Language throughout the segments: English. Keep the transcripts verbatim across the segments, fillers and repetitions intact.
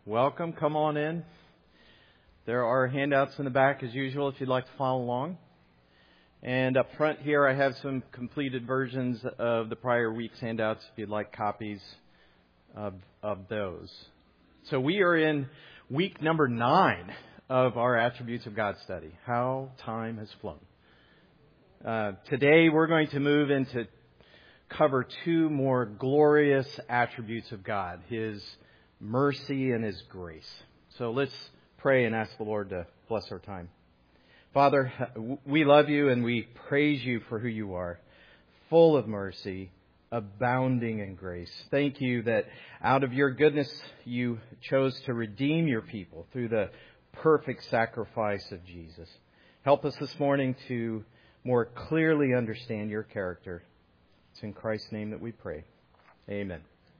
welcome. Come on in. There are handouts in the back as usual if you'd like to follow along. And up front here I have some completed versions of the prior week's handouts if you'd like copies of, of those. So we are in week number nine of our Attributes of God study. How time has flown. Uh, today we're going to move into cover two more glorious attributes of God, His mercy and His grace. So let's pray and ask the Lord to bless our time. Father, we love you and we praise you for who you are, full of mercy, abounding in grace. Thank you that out of your goodness you chose to redeem your people through the perfect sacrifice of Jesus. Help us this morning to more clearly understand your character. It's in Christ's name that we pray. Amen.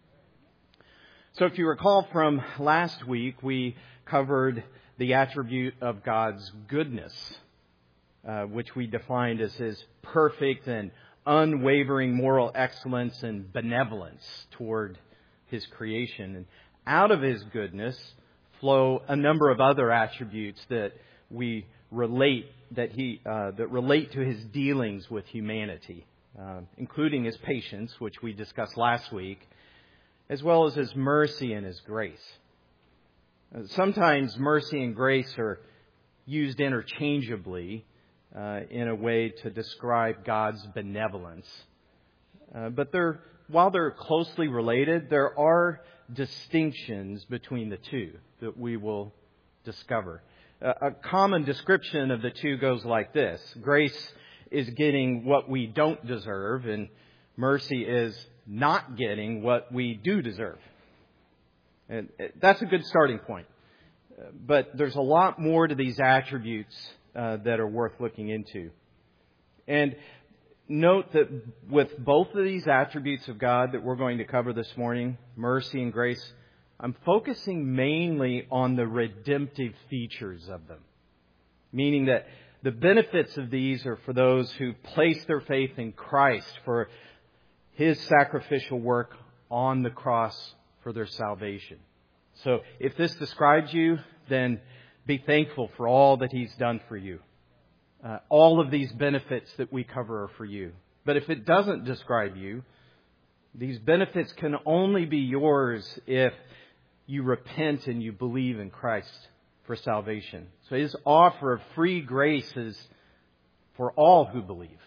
So if you recall from last week, we covered the attribute of God's goodness, uh, which we defined as His perfect and unwavering moral excellence and benevolence toward His creation. And out of His goodness flow a number of other attributes that we relate that He uh, that relate to His dealings with humanity. Uh, including His patience, which we discussed last week, as well as His mercy and His grace. Uh, sometimes mercy and grace are used interchangeably uh, in a way to describe God's benevolence. Uh, but they're, while they're closely related, there are distinctions between the two that we will discover. Uh, a common description of the two goes like this. Grace is getting what we don't deserve, and mercy is not getting what we do deserve. And that's a good starting point. But there's a lot more to these attributes uh, that are worth looking into. And note that with both of these attributes of God that we're going to cover this morning, mercy and grace, I'm focusing mainly on the redemptive features of them. Meaning that the benefits of these are for those who place their faith in Christ for His sacrificial work on the cross for their salvation. So if this describes you, then be thankful for all that He's done for you. Uh, all of these benefits that we cover are for you. But if it doesn't describe you, these benefits can only be yours if you repent and you believe in Christ for salvation. So His offer of free grace is for all who believe.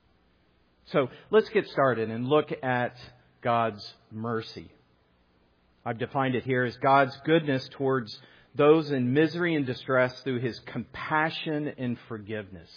So let's get started and look at God's mercy. I've defined it here as God's goodness towards those in misery and distress through His compassion and forgiveness.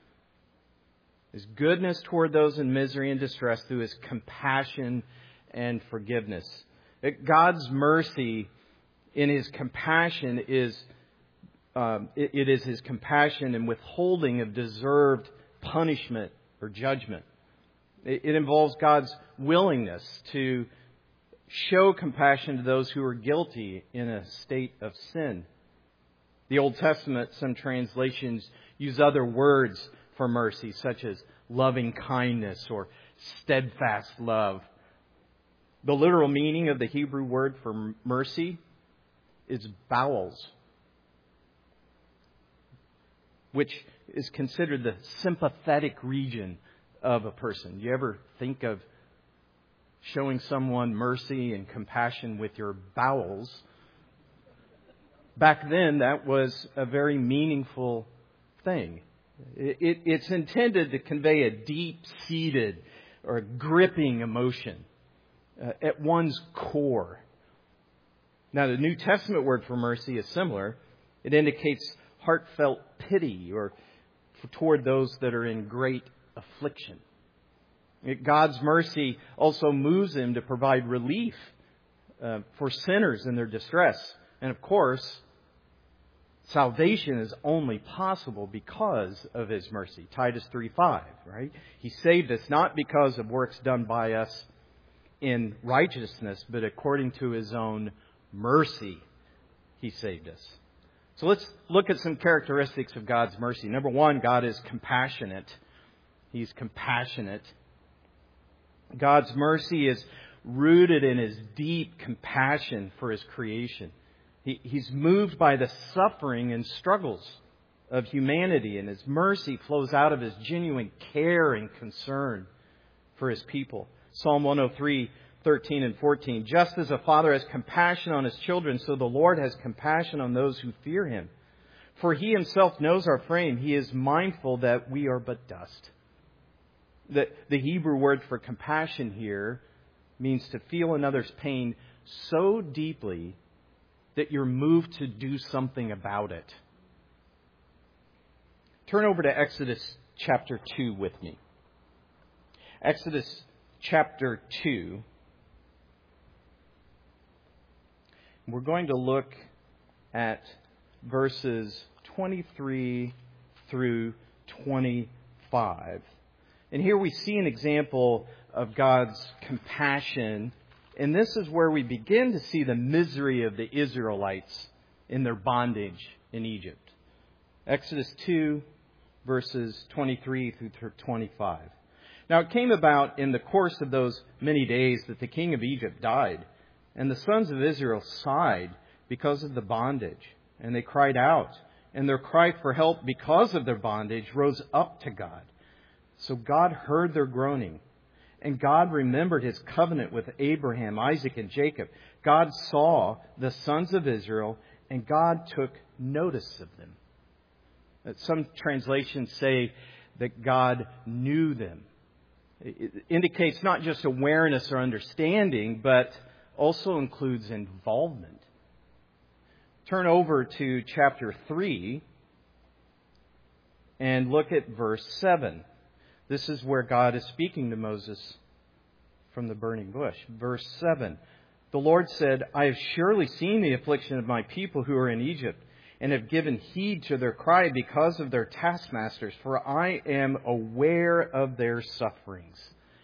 His goodness toward those in misery and distress through His compassion and forgiveness. God's mercy in His compassion is Um, it, it is His compassion and withholding of deserved punishment or judgment. It, it involves God's willingness to show compassion to those who are guilty in a state of sin. The Old Testament, some translations use other words for mercy, such as loving kindness or steadfast love. The literal meaning of the Hebrew word for mercy is bowels, which is considered the sympathetic region of a person. You ever think of showing someone mercy and compassion with your bowels? Back then, that was a very meaningful thing. It, it, it's intended to convey a deep-seated or gripping emotion uh, at one's core. Now, the New Testament word for mercy is similar. It indicates heartfelt pity or toward those that are in great affliction. God's mercy also moves Him to provide relief uh, for sinners in their distress. And of course, salvation is only possible because of His mercy. Titus three five, right? He saved us not because of works done by us in righteousness, but according to His own mercy, He saved us. So let's look at some characteristics of God's mercy. Number one, God is compassionate. He's compassionate. God's mercy is rooted in His deep compassion for His creation. He, he's moved by the suffering and struggles of humanity, and His mercy flows out of His genuine care and concern for His people. Psalm one oh three, thirteen and fourteen. Just as a father has compassion on his children, so the Lord has compassion on those who fear Him. For He Himself knows our frame. He is mindful that we are but dust. The, the Hebrew word for compassion here means to feel another's pain so deeply that you're moved to do something about it. Turn over to Exodus chapter two with me. Exodus chapter two. We're going to look at verses twenty-three through twenty-five. And here we see an example of God's compassion. And this is where we begin to see the misery of the Israelites in their bondage in Egypt. Exodus two, verses twenty-three through twenty-five. Now it came about in the course of those many days that the king of Egypt died, and the sons of Israel sighed because of the bondage, and they cried out, and their cry for help because of their bondage rose up to God. So God heard their groaning, and God remembered His covenant with Abraham, Isaac, and Jacob. God saw the sons of Israel, and God took notice of them. Some translations say that God knew them. It indicates not just awareness or understanding, but also includes involvement. Turn over to chapter three and look at verse seven. This is where God is speaking to Moses from the burning bush. Verse seven. The Lord said, I have surely seen the affliction of my people who are in Egypt, and have given heed to their cry because of their taskmasters, for I am aware of their sufferings.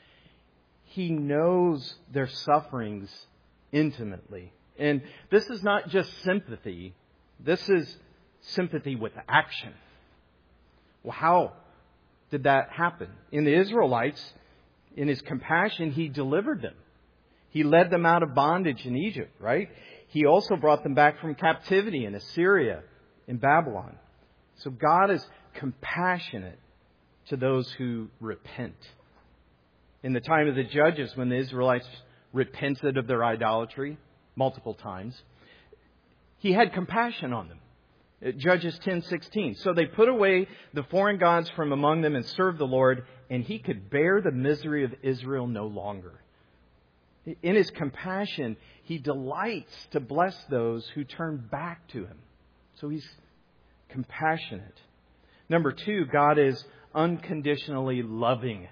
He knows their sufferings intimately. And this is not just sympathy. This is sympathy with action. Well, how did that happen? In the Israelites, in His compassion, He delivered them. He led them out of bondage in Egypt, right? He also brought them back from captivity in Assyria, in Babylon. So God is compassionate to those who repent. In the time of the Judges, when the Israelites repented of their idolatry multiple times, He had compassion on them. Judges ten sixteen. So they put away the foreign gods from among them and served the Lord, and He could bear the misery of Israel no longer. In His compassion, He delights to bless those who turn back to Him. So He's compassionate. Number two, God is unconditionally loving.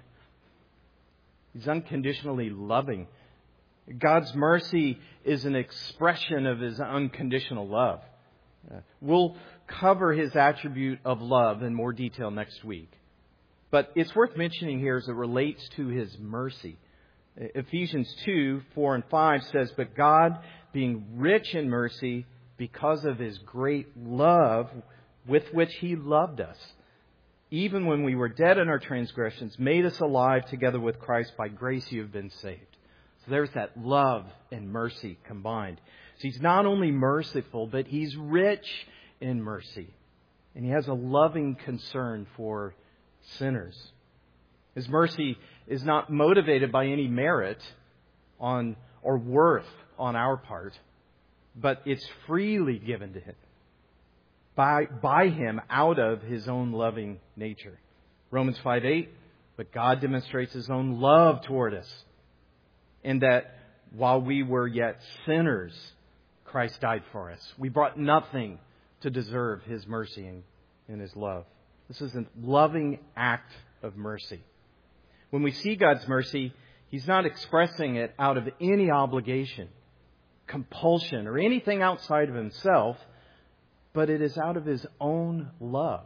He's unconditionally loving. God's mercy is an expression of His unconditional love. Uh, we'll cover His attribute of love in more detail next week. But it's worth mentioning here as it relates to His mercy. Ephesians two, four and five says, But God, being rich in mercy, because of His great love with which He loved us, even when we were dead in our transgressions, made us alive together with Christ. By grace you have been saved. So there's that love and mercy combined. So He's not only merciful, but He's rich in mercy. And He has a loving concern for sinners. His mercy is not motivated by any merit on or worth on our part, but it's freely given to Him by, by Him out of His own loving nature. Romans five eight, but God demonstrates His own love toward us, in that while we were yet sinners, Christ died for us. We brought nothing to deserve His mercy and, and His love. This is a loving act of mercy. When we see God's mercy, He's not expressing it out of any obligation, compulsion, or anything outside of Himself, but it is out of His own love.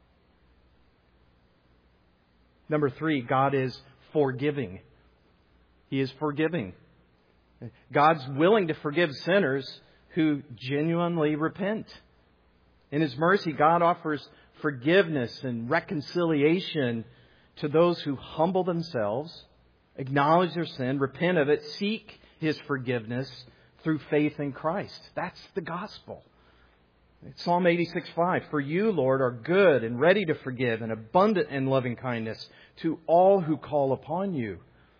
Number three, God is forgiving. He is forgiving. God's willing to forgive sinners who genuinely repent. In His mercy, God offers forgiveness and reconciliation to those who humble themselves, acknowledge their sin, repent of it, seek His forgiveness through faith in Christ. That's the gospel. Psalm eighty-six five, for you, Lord, are good and ready to forgive and abundant in loving kindness to all who call upon you.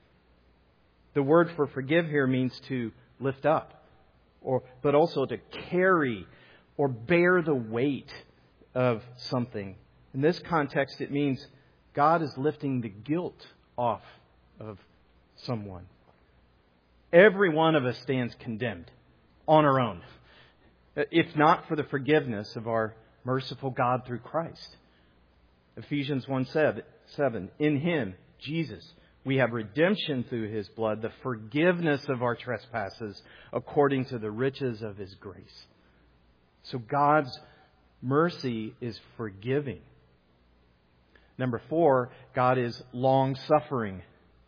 The word for forgive here means to lift up, or but also to carry or bear the weight of something. In this context, it means God is lifting the guilt off of someone. Every one of us stands condemned on our own, if not for the forgiveness of our merciful God through Christ. Ephesians one seven, in Him, Jesus, we have redemption through His blood, the forgiveness of our trespasses according to the riches of His grace. So God's mercy is forgiving. Number four, God is long-suffering.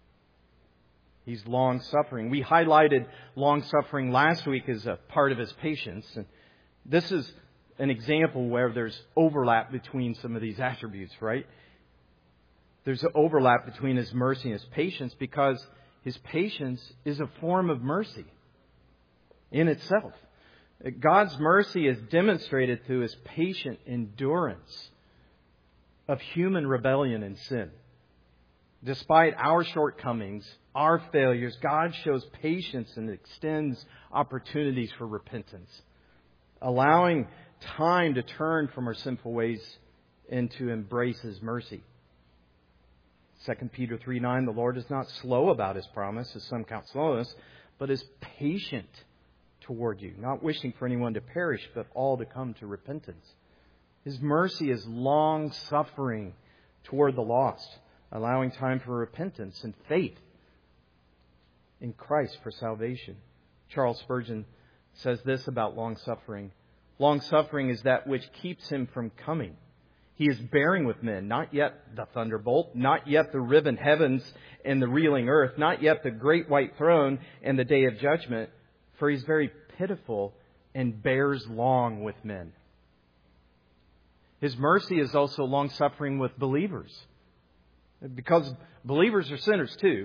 He's long-suffering. We highlighted long-suffering last week as a part of His patience. And this is an example where there's overlap between some of these attributes, right? There's an overlap between His mercy and His patience because His patience is a form of mercy in itself. God's mercy is demonstrated through His patient endurance of human rebellion and sin. Despite our shortcomings, our failures, God shows patience and extends opportunities for repentance, allowing time to turn from our sinful ways and to embrace His mercy. Second Peter three nine, the Lord is not slow about His promise, as some count slowness, but is patient toward you, not wishing for anyone to perish, but all to come to repentance. His mercy is long-suffering toward the lost, allowing time for repentance and faith in Christ for salvation. Charles Spurgeon says this about long-suffering. Long-suffering is that which keeps Him from coming. He is bearing with men, not yet the thunderbolt, not yet the riven heavens and the reeling earth, not yet the great white throne and the day of judgment, for He's very pitiful and bears long with men. His mercy is also long-suffering with believers, because believers are sinners too.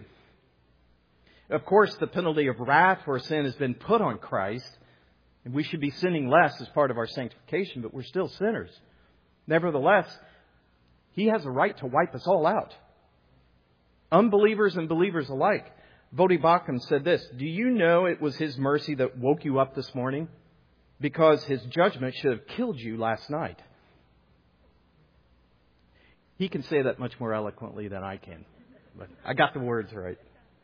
Of course, the penalty of wrath for sin has been put on Christ, and we should be sinning less as part of our sanctification, but we're still sinners. Nevertheless, He has a right to wipe us all out, unbelievers and believers alike. Vodi Bakum said this, do you know it was His mercy that woke you up this morning? Because His judgment should have killed you last night. He can say that much more eloquently than I can, but I got the words right.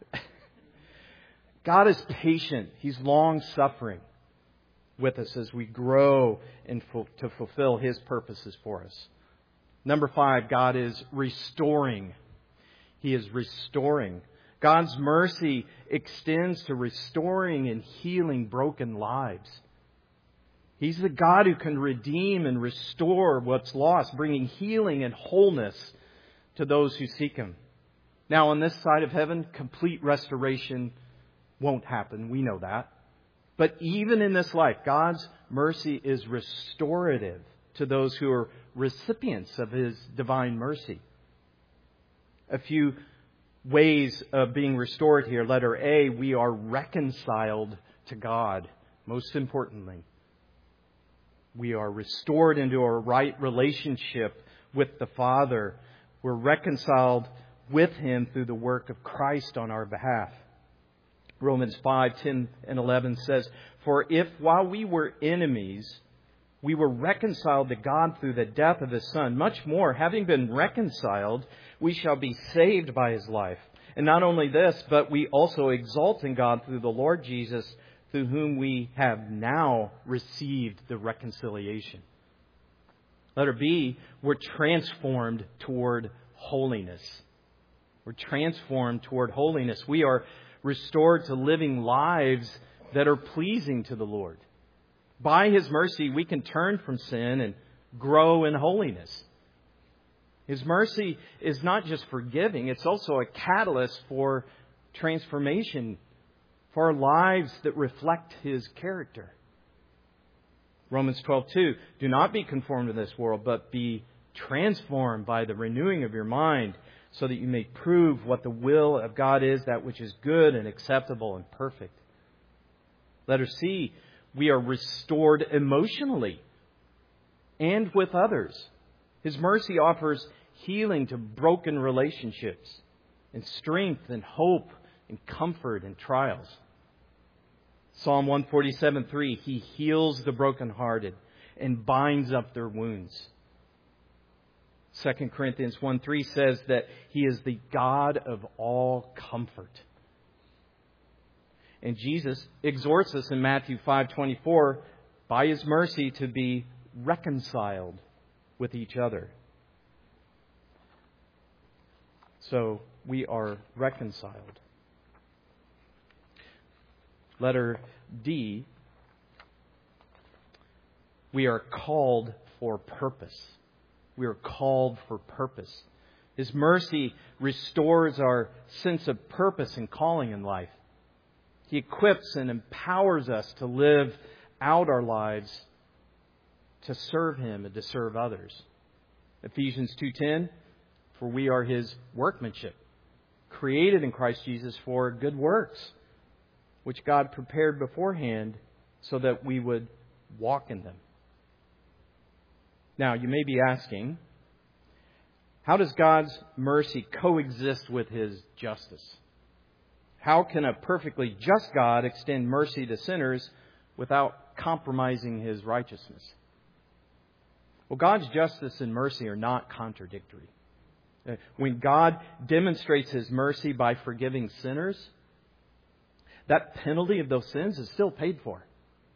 God is patient. He's long-suffering with us as we grow in fu- to fulfill His purposes for us. Number five, God is restoring. He is restoring. God's mercy extends to restoring and healing broken lives. He's the God who can redeem and restore what's lost, bringing healing and wholeness to those who seek Him. Now, on this side of heaven, complete restoration won't happen. We know that. But even in this life, God's mercy is restorative to those who are recipients of His divine mercy. A few ways of being restored here. Letter A, we are reconciled to God, most importantly. We are restored into a right relationship with the Father. We're reconciled with Him through the work of Christ on our behalf. Romans five ten and eleven says, for if while we were enemies, we were reconciled to God through the death of His Son, much more, having been reconciled, we shall be saved by His life. And not only this, but we also exult in God through the Lord Jesus, through whom we have now received the reconciliation. Letter B, we're transformed toward holiness. We're transformed toward holiness. We are restored to living lives that are pleasing to the Lord. By His mercy, we can turn from sin and grow in holiness. His mercy is not just forgiving, it's also a catalyst for transformation, for our lives that reflect His character. Romans twelve two, do not be conformed to this world, but be transformed by the renewing of your mind, so that you may prove what the will of God is, that which is good and acceptable and perfect. Letter C, we are restored emotionally and with others. His mercy offers healing to broken relationships and strength and hope and comfort in trials. Psalm one forty-seven three, He heals the brokenhearted and binds up their wounds. Second Corinthians one three says that He is the God of all comfort. And Jesus exhorts us in Matthew five twenty-four, by His mercy to be reconciled with each other. So we are reconciled. Letter D, we are called for purpose. We are called for purpose. His mercy restores our sense of purpose and calling in life. He equips and empowers us to live out our lives to serve Him and to serve others. Ephesians two ten, for we are His workmanship, created in Christ Jesus for good works, which God prepared beforehand so that we would walk in them. Now, you may be asking, how does God's mercy coexist with His justice? How can a perfectly just God extend mercy to sinners without compromising His righteousness? Well, God's justice and mercy are not contradictory. When God demonstrates His mercy by forgiving sinners, that penalty of those sins is still paid for.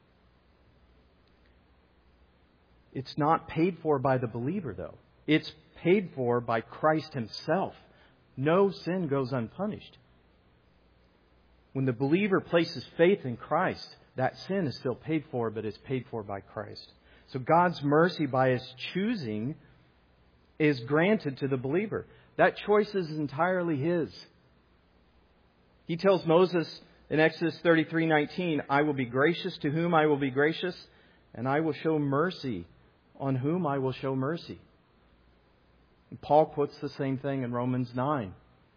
It's not paid for by the believer, though. It's paid for by Christ Himself. No sin goes unpunished. When the believer places faith in Christ, that sin is still paid for, but is paid for by Christ. So God's mercy by His choosing is granted to the believer. That choice is entirely His. He tells Moses in Exodus thirty-three nineteen, I will be gracious to whom I will be gracious, and I will show mercy on whom I will show mercy. And Paul quotes the same thing in Romans nine.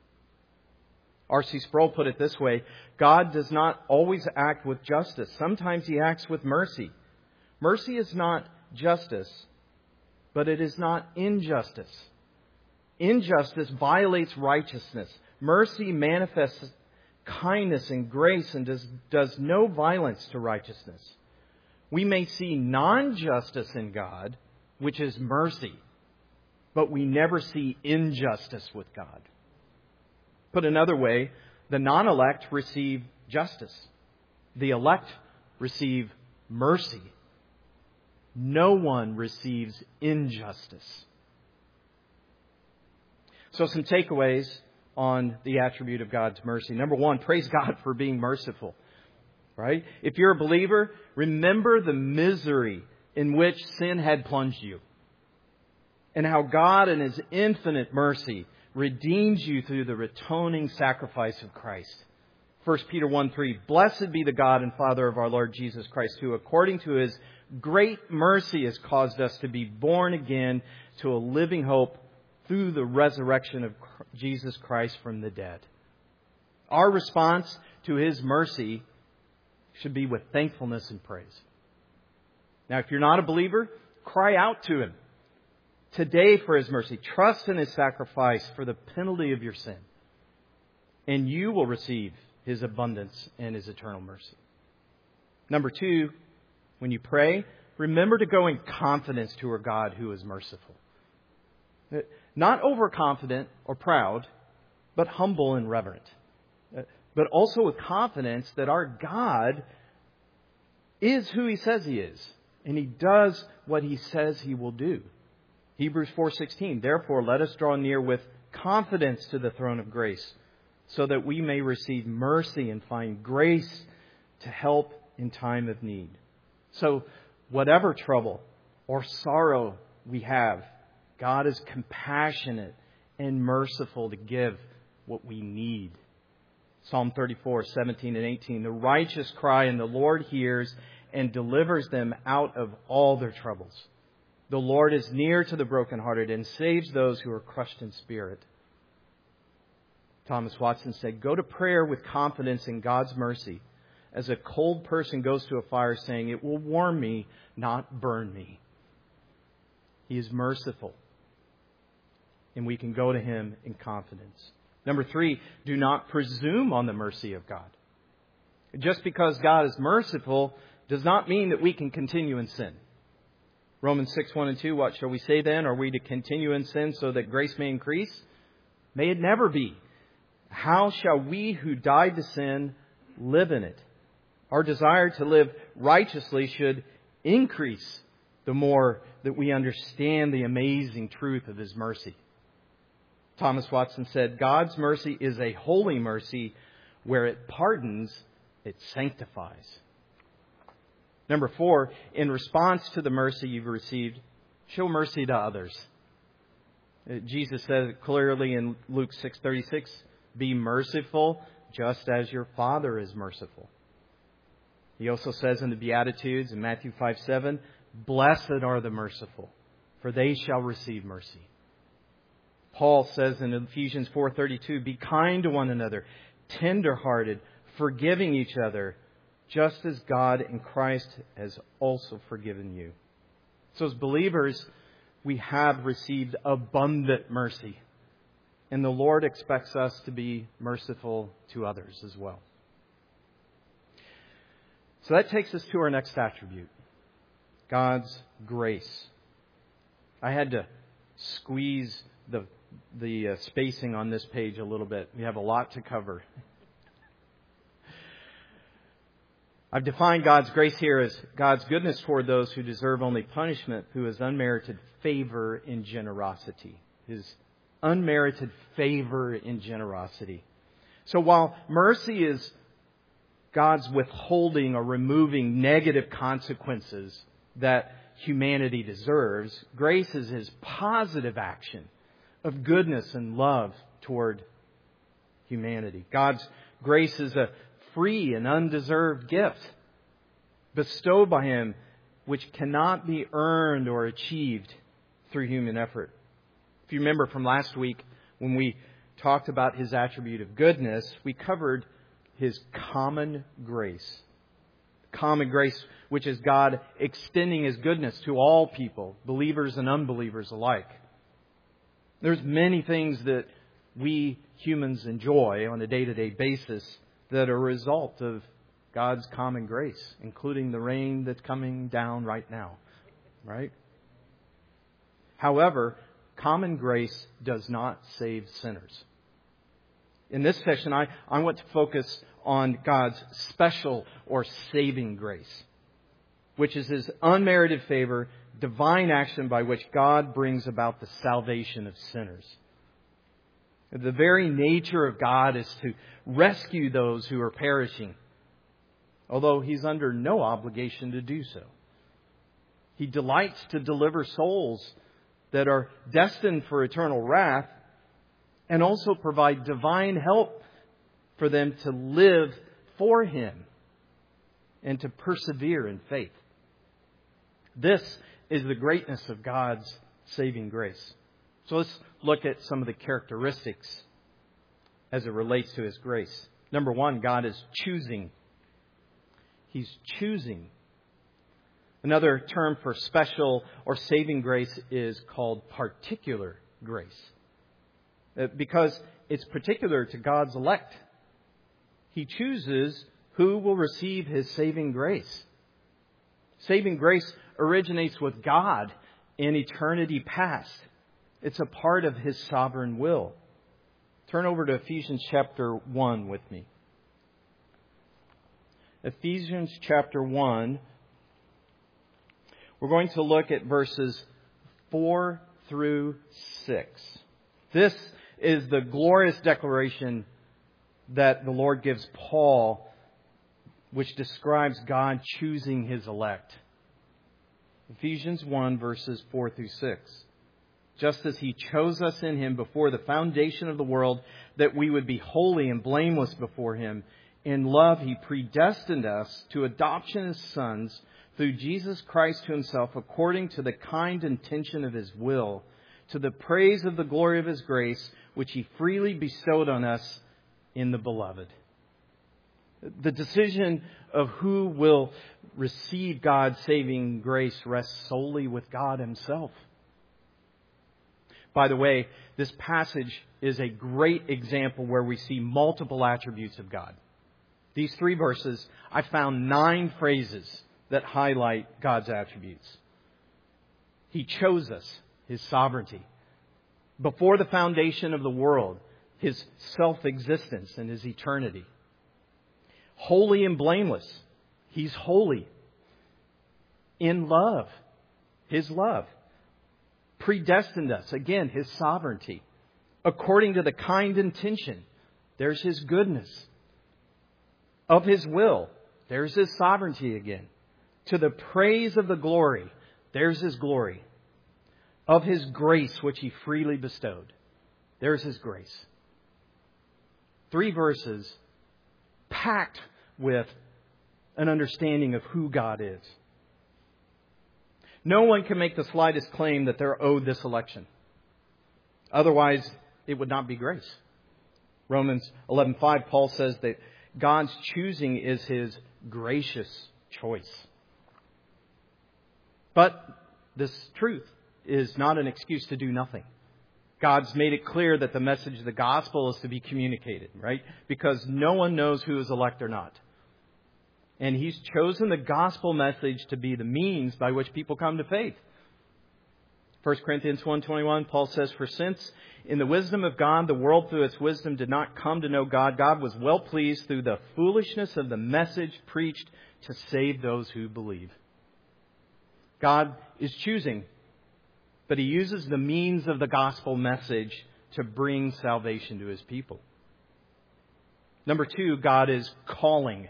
R C Sproul put it this way, God does not always act with justice. Sometimes He acts with mercy. Mercy is not justice, but it is not injustice. Injustice violates righteousness. Mercy manifests kindness and grace and does, does no violence to righteousness. We may see non-justice in God, which is mercy, but we never see injustice with God. Put another way, the non-elect receive justice. The elect receive mercy. No one receives injustice. So some takeaways on the attribute of God's mercy. Number one, praise God for being merciful. Right? If you're a believer, remember the misery in which sin had plunged you. And how God in His infinite mercy redeems you through the atoning sacrifice of Christ. First Peter one three, Blessed be the God and Father of our Lord Jesus Christ, who according to His great mercy has caused us to be born again to a living hope through the resurrection of Jesus Christ from the dead. Our response to His mercy should be with thankfulness and praise. Now, if you're not a believer, cry out to Him today for His mercy. Trust in His sacrifice for the penalty of your sin. And you will receive His abundance and His eternal mercy. Number two, when you pray, remember to go in confidence to our God who is merciful. Not overconfident or proud, but humble and reverent. But also with confidence that our God is who He says He is. And He does what He says He will do. Hebrews four sixteen, Therefore let us draw near with confidence to the throne of grace, so that we may receive mercy and find grace to help in time of need. So whatever trouble or sorrow we have, God is compassionate and merciful to give what we need. Psalm thirty-four, seventeen and eighteen, The righteous cry and the Lord hears and delivers them out of all their troubles. The Lord is near to the brokenhearted and saves those who are crushed in spirit. Thomas Watson said, Go to prayer with confidence in God's mercy, as a cold person goes to a fire saying, "It will warm me, not burn me." He is merciful. And we can go to Him in confidence. Number three, do not presume on the mercy of God. Just because God is merciful does not mean that we can continue in sin. Romans six, one and two, what shall we say then? Are we to continue in sin so that grace may increase? May it never be. How shall we who died to sin live in it? Our desire to live righteously should increase the more that we understand the amazing truth of His mercy. Thomas Watson said, God's mercy is a holy mercy. Where it pardons, it sanctifies. Number four, in response to the mercy you've received, show mercy to others. Jesus says clearly in Luke six thirty-six, be merciful just as your Father is merciful. He also says in the Beatitudes in Matthew five seven, blessed are the merciful, for they shall receive mercy. Paul says in Ephesians four thirty-two, be kind to one another, tender-hearted, forgiving each other, just as God in Christ has also forgiven you. So as believers, we have received abundant mercy. And the Lord expects us to be merciful to others as well. So that takes us to our next attribute, God's grace. I had to squeeze the the uh, spacing on this page a little bit. We have a lot to cover. I've defined God's grace here as God's goodness toward those who deserve only punishment, who is unmerited favor in generosity. His unmerited favor in generosity. So while mercy is God's withholding or removing negative consequences that humanity deserves, grace is His positive action of goodness and love toward humanity. God's grace is a free and undeserved gift bestowed by Him, which cannot be earned or achieved through human effort. If you remember from last week when we talked about His attribute of goodness, we covered His common grace. Common grace, which is God extending His goodness to all people, believers and unbelievers alike. There's many things that we humans enjoy on a day-to-day basis that are a result of God's common grace, including the rain that's coming down right now. Right? However, common grace does not save sinners. In this session, I, I want to focus on God's special or saving grace, which is His unmerited favor, divine action by which God brings about the salvation of sinners. The very nature of God is to rescue those who are perishing, although He's under no obligation to do so. He delights to deliver souls that are destined for eternal wrath and also provide divine help for them to live for Him and to persevere in faith. This is the greatness of God's saving grace. So let's look at some of the characteristics as it relates to His grace. Number one, God is choosing. He's choosing. Another term for special or saving grace is called particular grace, because it's particular to God's elect. He chooses who will receive His saving grace. Saving grace originates with God in eternity past. It's a part of His sovereign will. Turn over to Ephesians chapter one with me. Ephesians chapter one. We're going to look at verses four through six. This is the glorious declaration that the Lord gives Paul, which describes God choosing His elect. Ephesians one, verses four through six. Just as He chose us in Him before the foundation of the world, that we would be holy and blameless before Him. In love, He predestined us to adoption as sons through Jesus Christ to Himself, according to the kind intention of His will, to the praise of the glory of His grace, which He freely bestowed on us in the Beloved. The decision of who will receive God's saving grace rests solely with God Himself. By the way, this passage is a great example where we see multiple attributes of God. These three verses, I found nine phrases that highlight God's attributes. He chose us, His sovereignty. Before the foundation of the world, His self-existence and His eternity. Holy and blameless, He's holy. In love, His love. Predestined us, again, His sovereignty. According to the kind intention, there's His goodness. Of His will, there's His sovereignty again. To the praise of the glory, there's His glory. Of His grace, which He freely bestowed, there's His grace. Three verses packed with an understanding of who God is. No one can make the slightest claim that they're owed this election. Otherwise, it would not be grace. Romans eleven five, Paul says that God's choosing is His gracious choice. But this truth is not an excuse to do nothing. God's made it clear that the message of the gospel is to be communicated, right? Because no one knows who is elect or not. And He's chosen the gospel message to be the means by which people come to faith. First Corinthians one twenty-one, Paul says, "For since in the wisdom of God, the world through its wisdom did not come to know God, God was well pleased through the foolishness of the message preached to save those who believe." God is choosing, but He uses the means of the gospel message to bring salvation to His people. Number two, God is calling.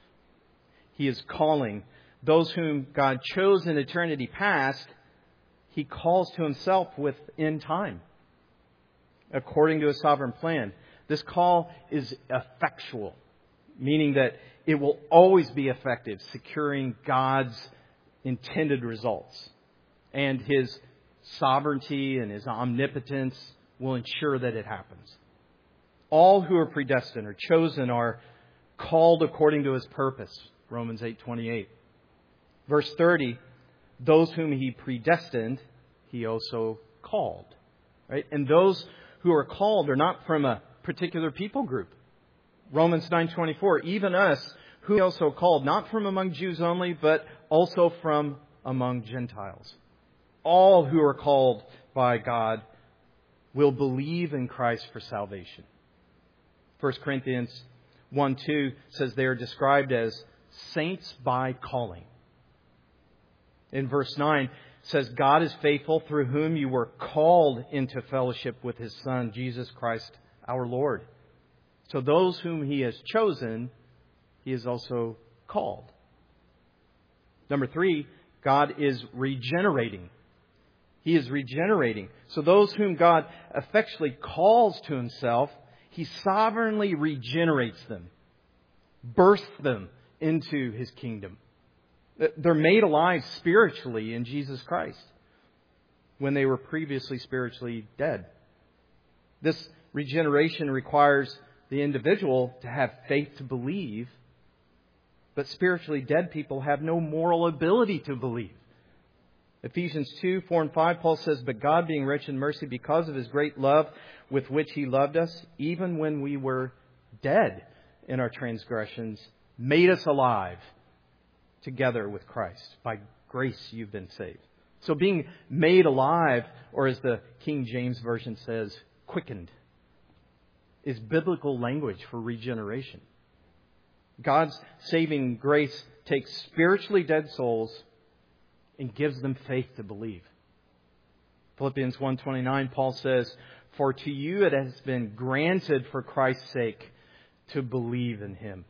He is calling those whom God chose in eternity past. He calls to Himself within time, according to His sovereign plan. This call is effectual, meaning that it will always be effective, securing God's intended results. And His sovereignty and His omnipotence will ensure that it happens. All who are predestined or chosen are called according to His purpose. Romans eight twenty-eight. Verse thirty, those whom He predestined, He also called. Right? And those who are called are not from a particular people group. Romans nine twenty-four, even us, who He also called, not from among Jews only, but also from among Gentiles. All who are called by God will believe in Christ for salvation. First Corinthians one two says they are described as saints by calling. In verse nine, it says, God is faithful, through whom you were called into fellowship with His Son, Jesus Christ our Lord. So those whom He has chosen, He has also called. Number three, God is regenerating. He is regenerating. So those whom God effectually calls to Himself, He sovereignly regenerates them, births them into His kingdom. They're made alive spiritually in Jesus Christ when they were previously spiritually dead. This regeneration requires the individual to have faith to believe, but spiritually dead people have no moral ability to believe. Ephesians two, four and five, Paul says, "But God, being rich in mercy because of His great love with which He loved us, even when we were dead in our transgressions, made us alive together with Christ. By grace you've been saved." So being made alive, or as the King James Version says, quickened, is biblical language for regeneration. God's saving grace takes spiritually dead souls and gives them faith to believe. Philippians one twenty-nine, Paul says, "For to you it has been granted for Christ's sake to believe in Him."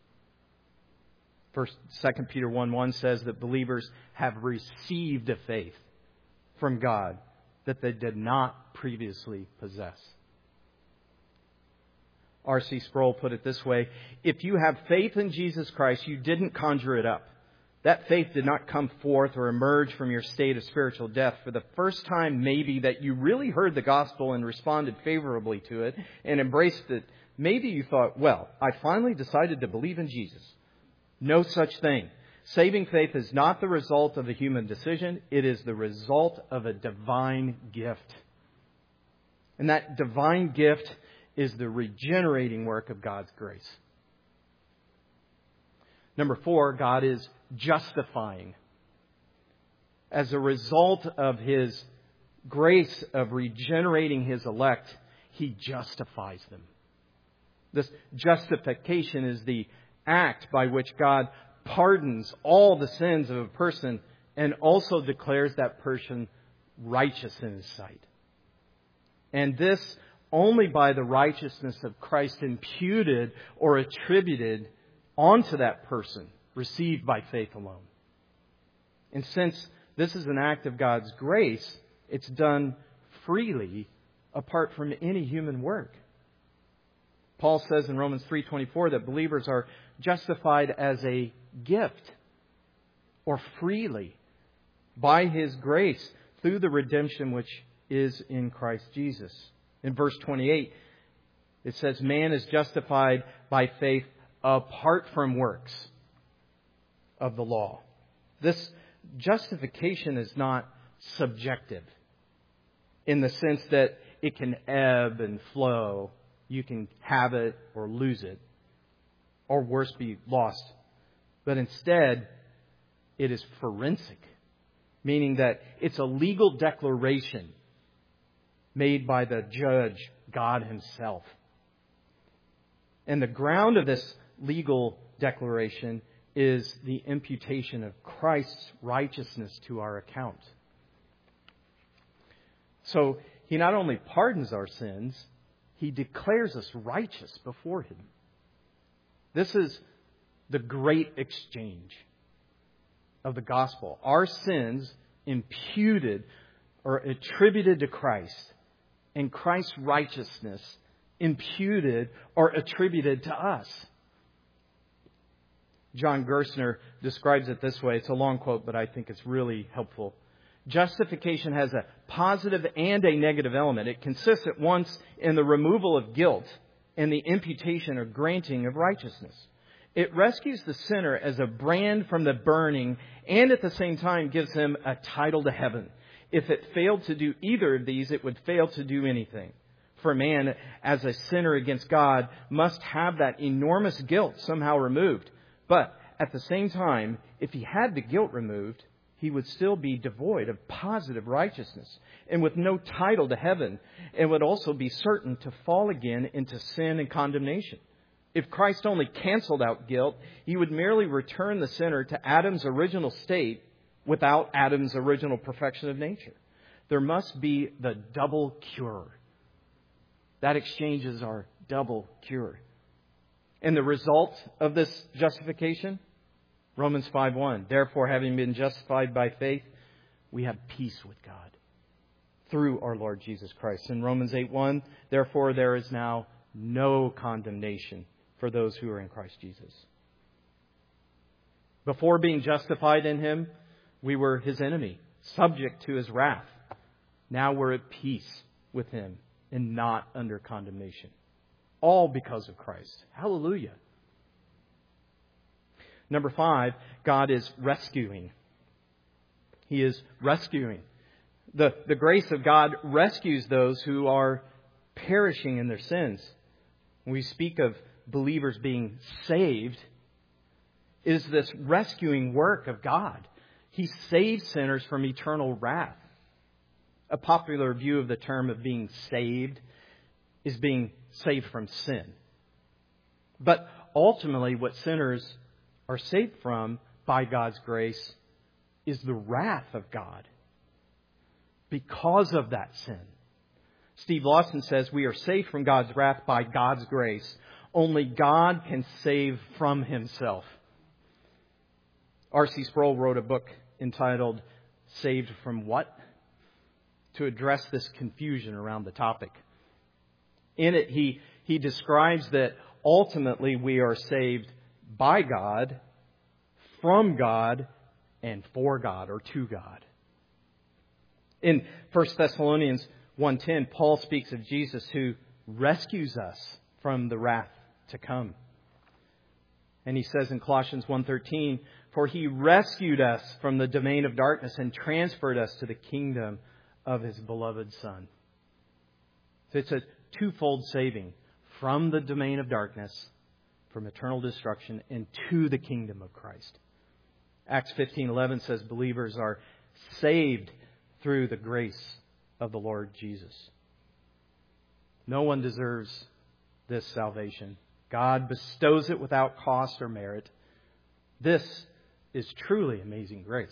First, Second Peter one one says that believers have received a faith from God that they did not previously possess. R C Sproul put it this way: if you have faith in Jesus Christ, you didn't conjure it up. That faith did not come forth or emerge from your state of spiritual death. For the first time, maybe, that you really heard the gospel and responded favorably to it and embraced it Maybe you thought, well, I finally decided to believe in Jesus. No such thing. Saving faith is not the result of a human decision. It is the result of a divine gift. And that divine gift is the regenerating work of God's grace. Number four, God is justifying. As a result of His grace of regenerating His elect, He justifies them. This justification is the act by which God pardons all the sins of a person and also declares that person righteous in His sight. And this only by the righteousness of Christ imputed or attributed onto that person, received by faith alone. And since this is an act of God's grace, it's done freely apart from any human work. Paul says in Romans three twenty-four that believers are justified as a gift or freely by His grace through the redemption which is in Christ Jesus. In verse twenty-eight, it says, man is justified by faith apart from works of the law. This justification is not subjective in the sense that it can ebb and flow. You can have it or lose it, or worse, be lost. But instead, it is forensic, meaning that it's a legal declaration made by the judge, God Himself. And the ground of this legal declaration is the imputation of Christ's righteousness to our account. So He not only pardons our sins, He declares us righteous before Him. This is the great exchange of the gospel. Our sins imputed or attributed to Christ, and Christ's righteousness imputed or attributed to us. John Gerstner describes it this way. It's a long quote, but I think it's really helpful. Justification has a positive and a negative element. It consists at once in the removal of guilt and the imputation or granting of righteousness. It rescues the sinner as a brand from the burning and at the same time gives him a title to heaven. If it failed to do either of these, it would fail to do anything. For man, as a sinner against God, must have that enormous guilt somehow removed. But at the same time, if he had the guilt removed, he would still be devoid of positive righteousness and with no title to heaven, and would also be certain to fall again into sin and condemnation. If Christ only canceled out guilt, He would merely return the sinner to Adam's original state without Adam's original perfection of nature. There must be the double cure. That exchanges our double cure. And the result of this justification? Romans five one. Therefore, having been justified by faith, we have peace with God through our Lord Jesus Christ. In Romans eight one, therefore there is now no condemnation for those who are in Christ Jesus. Before being justified in Him, we were His enemy, subject to His wrath. Now we're at peace with Him and not under condemnation. All because of Christ. Hallelujah. Number five, God is rescuing. He is rescuing. The, the grace of God rescues those who are perishing in their sins. When we speak of believers being saved, it is this rescuing work of God. He saves sinners from eternal wrath. A popular view of the term of being saved is being saved from sin. But ultimately, what sinners are saved from by God's grace is the wrath of God because of that sin. Steve Lawson says we are saved from God's wrath by God's grace. Only God can save from Himself. R C Sproul wrote a book entitled Saved from What? To address this confusion around the topic. In it, he, he describes that ultimately we are saved by God, from God, and for God, or to God. In First Thessalonians one ten, Paul speaks of Jesus who rescues us from the wrath to come. And he says in Colossians one thirteen, for He rescued us from the domain of darkness and transferred us to the kingdom of His beloved Son. So it's a twofold saving from the domain of darkness, from eternal destruction, and to the kingdom of Christ. Acts fifteen eleven says believers are saved through the grace of the Lord Jesus. No one deserves this salvation. God bestows it without cost or merit. This is truly amazing grace.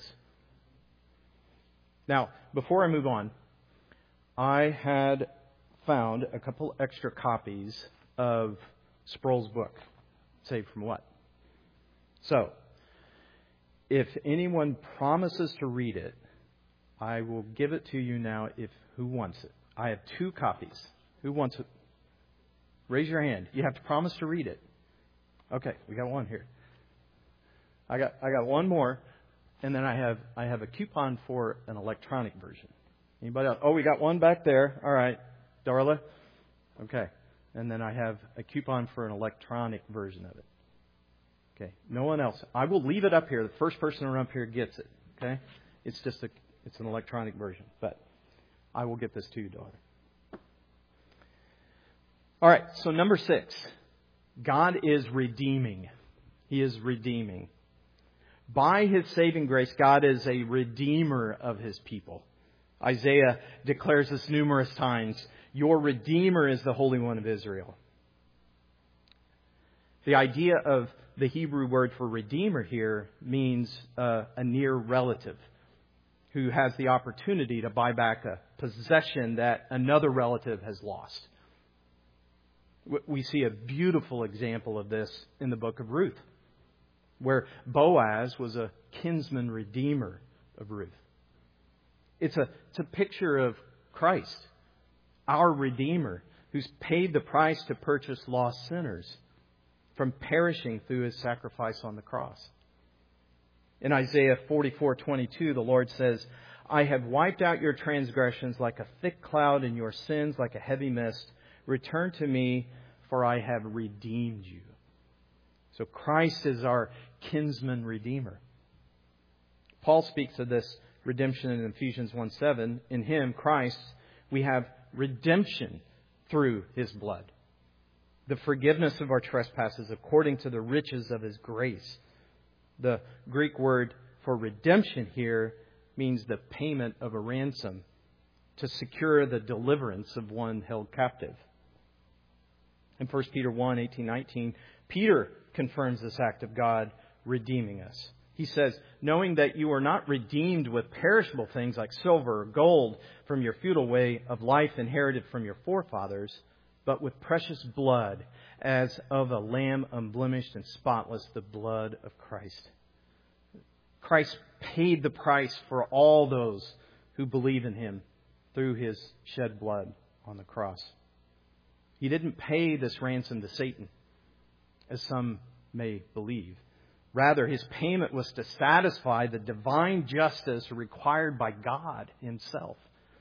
Now, before I move on, I had found a couple extra copies of Sproul's book, Saved from What? So, if anyone promises to read it, I will give it to you now if who wants it. I have two copies. Who wants it? Raise your hand. You have to promise to read it. Okay, we got one here. I got I got one more, and then I have I have a coupon for an electronic version. Anybody else? Oh, we got one back there. All right, Darla. Okay, and then I have a coupon for an electronic version of it. Okay, no one else. I will leave it up here. The first person up here gets it. Okay, it's just a it's an electronic version, but I will get this to you, daughter. All right, so number six, God is redeeming. He is redeeming. By His saving grace, God is a redeemer of His people. Isaiah declares this numerous times. Your Redeemer is the Holy One of Israel. The idea of the Hebrew word for redeemer here means uh, a near relative who has the opportunity to buy back a possession that another relative has lost. We see a beautiful example of this in the book of Ruth, where Boaz was a kinsman redeemer of Ruth. It's a, it's a picture of Christ, our Redeemer, who's paid the price to purchase lost sinners from perishing through His sacrifice on the cross. In Isaiah forty-four twenty-two, the Lord says, I have wiped out your transgressions like a thick cloud and your sins like a heavy mist. Return to me, for I have redeemed you. So Christ is our kinsman redeemer. Paul speaks of this redemption in Ephesians one seven. In Him, Christ, we have redemption through His blood, the forgiveness of our trespasses according to the riches of His grace. The Greek word for redemption here means the payment of a ransom to secure the deliverance of one held captive. In First Peter one eighteen nineteen, Peter confirms this act of God redeeming us. He says, knowing that you are not redeemed with perishable things like silver or gold from your futile way of life inherited from your forefathers, but with precious blood, as of a lamb unblemished and spotless, the blood of Christ. Christ paid the price for all those who believe in Him through His shed blood on the cross. He didn't pay this ransom to Satan, as some may believe. Rather, His payment was to satisfy the divine justice required by God Himself.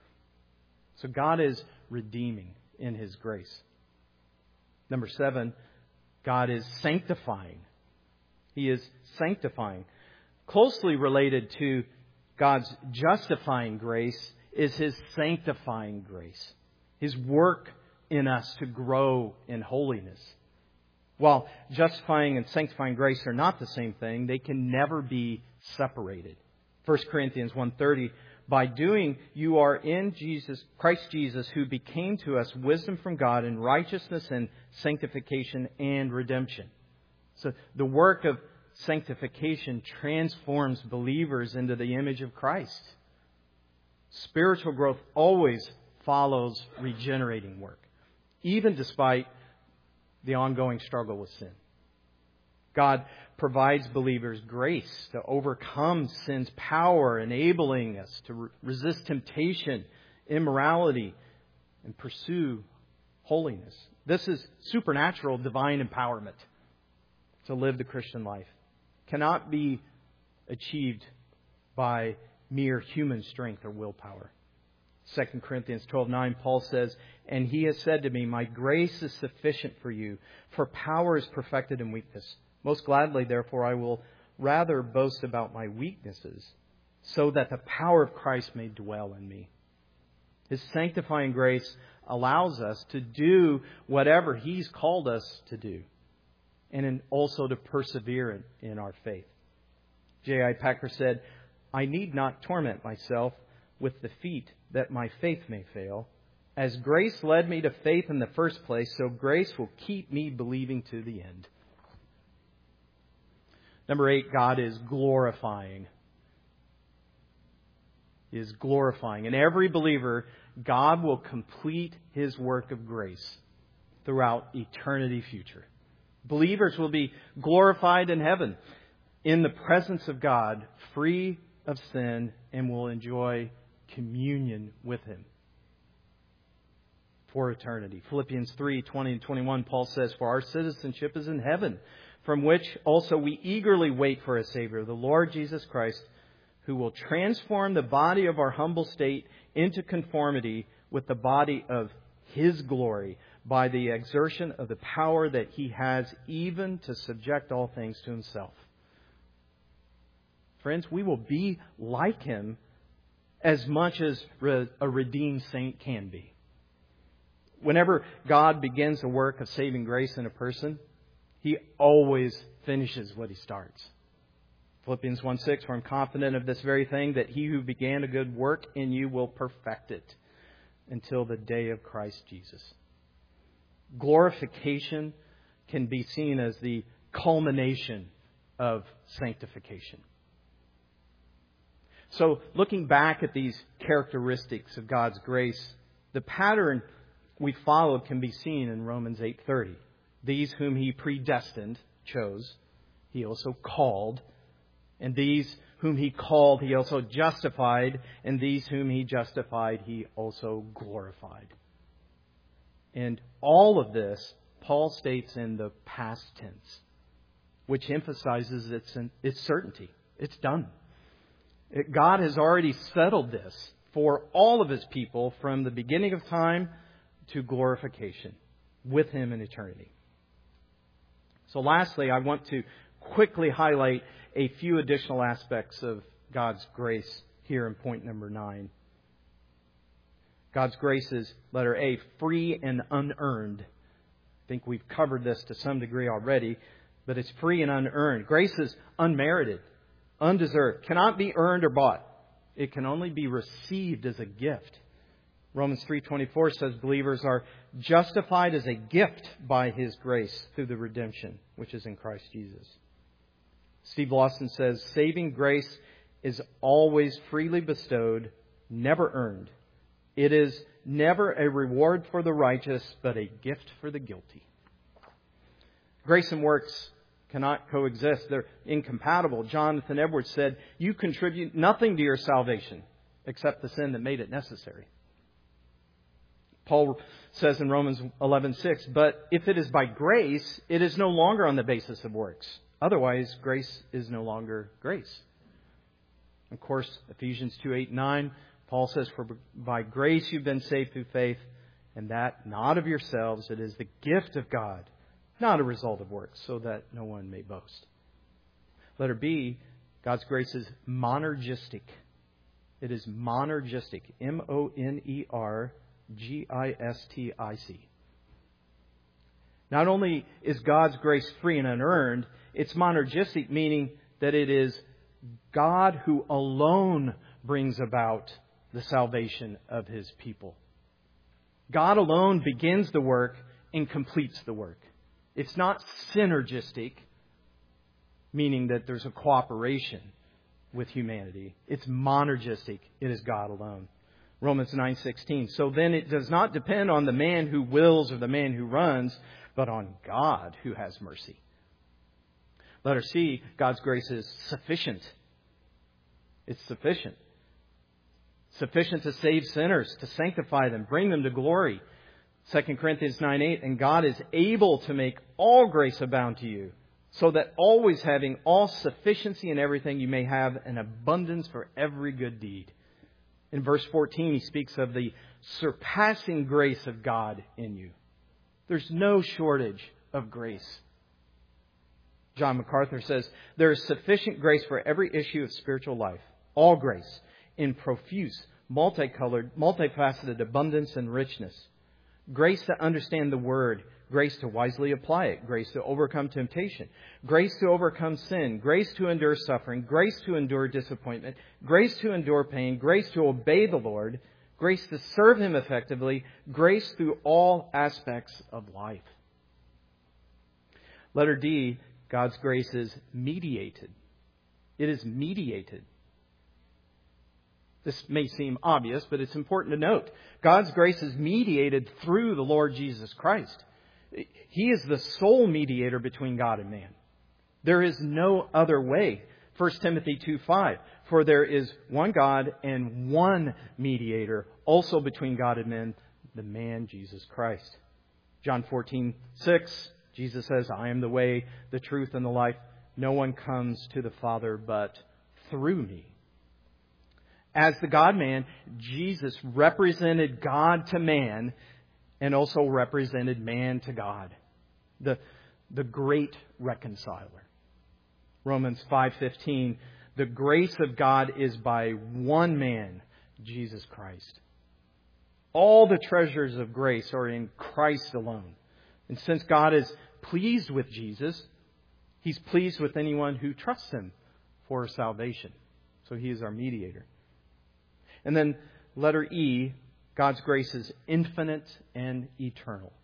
So God is redeeming in His grace. Number seven, God is sanctifying. He is sanctifying. Closely related to God's justifying grace is His sanctifying grace. His work in us to grow in holiness. While justifying and sanctifying grace are not the same thing, they can never be separated. First Corinthians one thirty, by doing you are in Jesus, Christ Jesus, who became to us wisdom from God and righteousness and sanctification and redemption. So the work of sanctification transforms believers into the image of Christ. Spiritual growth always follows regenerating work, even despite the ongoing struggle with sin. God provides believers grace to overcome sin's power, enabling us to re- resist temptation, immorality, and pursue holiness. This is supernatural divine empowerment to live the Christian life. Cannot be achieved by mere human strength or willpower. Second Corinthians twelve nine, Paul says, "And he has said to me, my grace is sufficient for you, for power is perfected in weakness. Most gladly, therefore, I will rather boast about my weaknesses, so that the power of Christ may dwell in me." His sanctifying grace allows us to do whatever He's called us to do, and in also to persevere in, in our faith. J I Packer said, "I need not torment myself with defeat that my faith may fail. As grace led me to faith in the first place, so grace will keep me believing to the end." Number eight, God is glorifying. He is glorifying. In every believer, God will complete His work of grace throughout eternity future. Believers will be glorified in heaven in the presence of God, free of sin, and will enjoy communion with Him for eternity. Philippians three twenty and twenty-one, Paul says, "For our citizenship is in heaven, from which also we eagerly wait for a Savior, the Lord Jesus Christ, who will transform the body of our humble state into conformity with the body of His glory by the exertion of the power that He has even to subject all things to Himself." Friends, we will be like Him as much as a redeemed saint can be. Whenever God begins a work of saving grace in a person, He always finishes what He starts. Philippians one six, "For I'm confident of this very thing, that He who began a good work in you will perfect it until the day of Christ Jesus." Glorification can be seen as the culmination of sanctification. So, looking back at these characteristics of God's grace, the pattern we followed can be seen in Romans eight thirty. "These whom He predestined," chose, He also called. "And these whom He called, He also justified. And these whom He justified, He also glorified." And all of this, Paul states in the past tense, which emphasizes its, its certainty. It's done. God has already settled this for all of His people from the beginning of time to glorification with Him in eternity. So lastly, I want to quickly highlight a few additional aspects of God's grace here in point number nine. God's grace is, letter A, free and unearned. I think we've covered this to some degree already, but it's free and unearned. Grace is unmerited, undeserved, cannot be earned or bought. It can only be received as a gift. Romans three twenty-four says believers are justified as a gift by His grace through the redemption which is in Christ Jesus. Steve Lawson says, "Saving grace is always freely bestowed, never earned. It is never a reward for the righteous, but a gift for the guilty." Grace and works cannot coexist. They're incompatible. Jonathan Edwards said, "You contribute nothing to your salvation except the sin that made it necessary." Paul says in Romans eleven six, "But if it is by grace, it is no longer on the basis of works. Otherwise, grace is no longer grace." Of course, Ephesians two eight nine, Paul says, "For by grace you've been saved through faith, and that not of yourselves. It is the gift of God, not a result of works, so that no one may boast." Letter B, God's grace is monergistic. It is monergistic. M O N E R G I S T I C. Not only is God's grace free and unearned, it's monergistic, meaning that it is God who alone brings about the salvation of His people. God alone begins the work and completes the work. It's not synergistic, meaning that there's a cooperation with humanity. It's monergistic. It is God alone. Romans nine sixteen. "So then it does not depend on the man who wills or the man who runs, but on God who has mercy." Letter C, God's grace is sufficient. It's sufficient. Sufficient to save sinners, to sanctify them, bring them to glory. Second Corinthians nine eight, "And God is able to make all grace abound to you, so that always having all sufficiency in everything, you may have an abundance for every good deed." In verse fourteen, he speaks of the surpassing grace of God in you. There's no shortage of grace. John MacArthur says, there is sufficient grace for every issue of spiritual life. All grace in profuse, multicolored, multifaceted abundance and richness. Grace to understand the Word. Grace to wisely apply it. Grace to overcome temptation. Grace to overcome sin. Grace to endure suffering. Grace to endure disappointment. Grace to endure pain. Grace to obey the Lord. Grace to serve Him effectively. Grace through all aspects of life. Letter D, God's grace is mediated. It is mediated. This may seem obvious, but it's important to note. God's grace is mediated through the Lord Jesus Christ. He is the sole mediator between God and man. There is no other way. First Timothy two five. For there is one God and one mediator also between God and men, the man Jesus Christ. John fourteen six. Jesus says, I am the way, the truth, and the life. No one comes to the Father but through me. As the God-man, Jesus represented God to man and also represented man to God. The, the great reconciler. Romans five fifteen. The grace of God is by one man, Jesus Christ. All the treasures of grace are in Christ alone. And since God is pleased with Jesus, He's pleased with anyone who trusts Him for salvation. So He is our mediator. And then letter E, God's grace is infinite and eternal.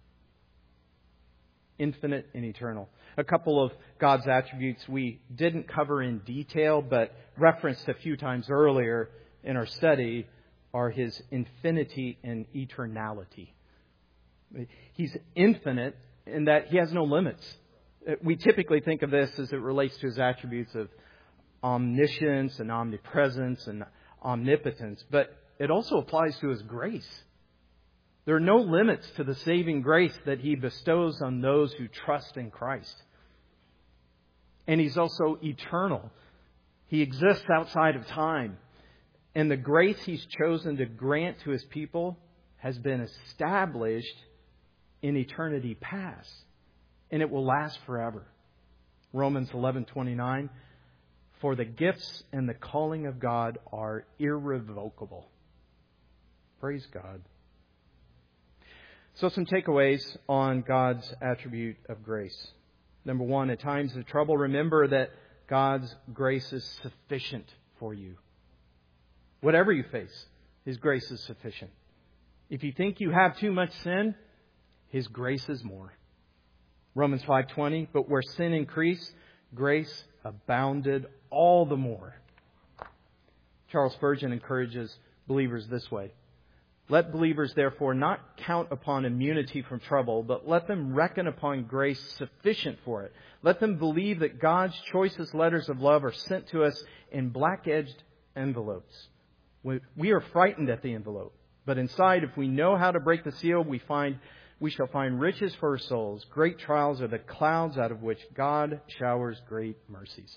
Infinite and eternal. A couple of God's attributes we didn't cover in detail, but referenced a few times earlier in our study are His infinity and eternality. He's infinite in that He has no limits. We typically think of this as it relates to His attributes of omniscience and omnipresence and omnipotence, but it also applies to His grace. There are no limits to the saving grace that He bestows on those who trust in Christ. And He's also eternal. He exists outside of time. And the grace He's chosen to grant to His people has been established in eternity past. And it will last forever. Romans eleven twenty-nine. For the gifts and the calling of God are irrevocable. Praise God. So some takeaways on God's attribute of grace. Number one, at times of trouble, remember that God's grace is sufficient for you. Whatever you face, His grace is sufficient. If you think you have too much sin, His grace is more. Romans five twenty, but where sin increased, grace abounded all the more. Charles Spurgeon encourages believers this way. Let believers therefore not count upon immunity from trouble, but let them reckon upon grace sufficient for it. Let them believe that God's choicest letters of love are sent to us in black-edged envelopes. We are frightened at the envelope, but inside, if we know how to break the seal, we find we shall find riches for our souls. Great trials are the clouds out of which God showers great mercies.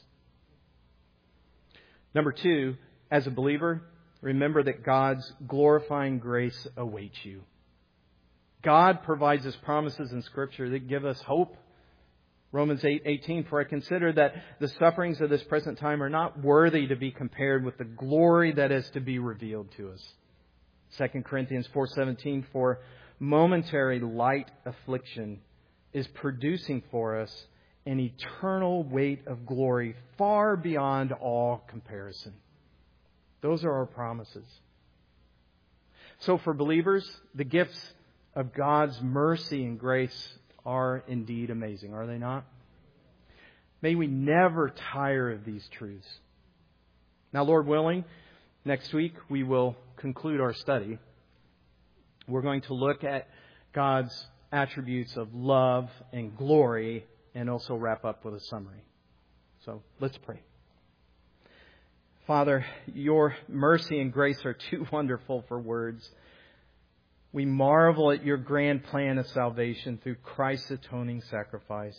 Number two, as a believer, remember that God's glorifying grace awaits you. God provides us promises in Scripture that give us hope. Romans eight eighteen, for I consider that the sufferings of this present time are not worthy to be compared with the glory that is to be revealed to us. Second Corinthians four seventeen, for momentary light affliction is producing for us an eternal weight of glory far beyond all comparison. Those are our promises. So for believers, the gifts of God's mercy and grace are indeed amazing, are they not? May we never tire of these truths. Now, Lord willing, next week we will conclude our study. We're going to look at God's attributes of love and glory and also wrap up with a summary. So let's pray. Father, your mercy and grace are too wonderful for words. We marvel at your grand plan of salvation through Christ's atoning sacrifice,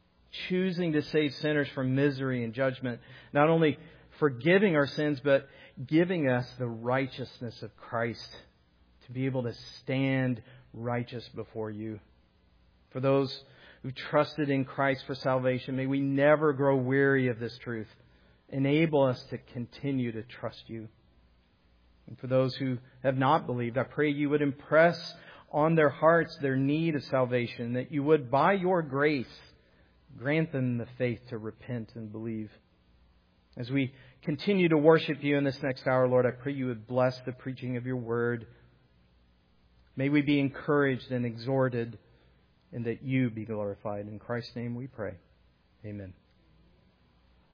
choosing to save sinners from misery and judgment, not only forgiving our sins, but giving us the righteousness of Christ to be able to stand righteous before you. For those who trusted in Christ for salvation, may we never grow weary of this truth. Enable us to continue to trust you. And for those who have not believed, I pray you would impress on their hearts their need of salvation, that you would, by your grace, grant them the faith to repent and believe. As we continue to worship you in this next hour, Lord, I pray you would bless the preaching of your word. May we be encouraged and exhorted, and that you be glorified. In Christ's name we pray. Amen.